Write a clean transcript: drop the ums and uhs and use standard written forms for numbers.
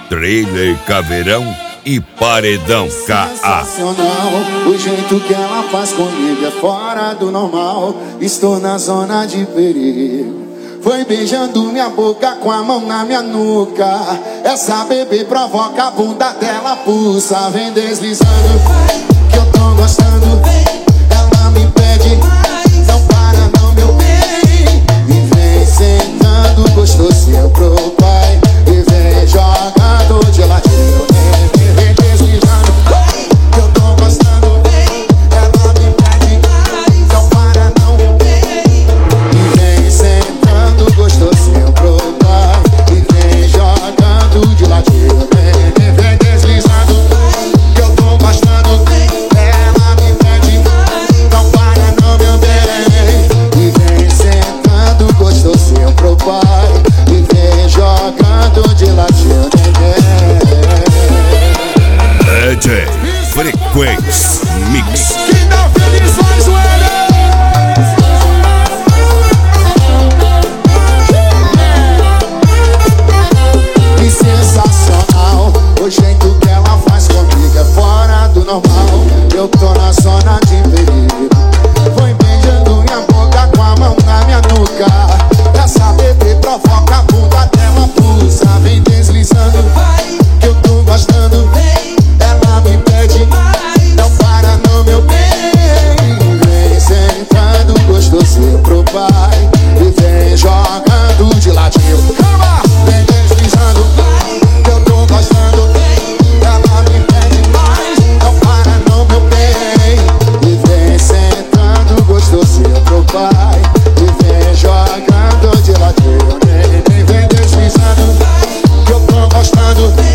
Trailer Caveirão e Paredão KA. Sensacional, o jeito que ela faz comigo é fora do normal. Estou na zona de perigo. Foi beijando minha boca com a mão na minha nuca. Essa bebê provoca a bunda dela, pulsa. Vem deslizando, que eu tô gostando. Ela me pede, não para não, meu bem. E vem sentando gostosinho pro pai. E vem jogando de ladinho. Vem deslizando, que eu tô gostando. Ela me pede, não para não, meu bem. E vem sentando gostosinho pro pai. E vem jogando de ladinho. Vem deslizando, que eu tô gostando. Ela me pede, não para não, meu bem. E vem sentando gostosinho pro pai. E vem jogando de ladinho. DJ Frequência Mix. Quem tá feliz faz o Que sensacional, o jeito que ela faz comigo é fora do normal. Eu tô na zona de perigo. Foi beijando minha boca com a mão na minha nuca. Essa bebê provoca a bunda dela, pulsa. Vem deslizando, que eu tô gostando. Ela me pede, não para não, meu bem. Vem sentando gostosinho pro pai. E vem jogando de ladinho. Vem deslizando, que eu tô gostando. Ela me pede mais, não para não, meu bem. E vem sentando gostosinho pro pai. E vem jogando de ladinho. Vem deslizando, que eu tô gostando.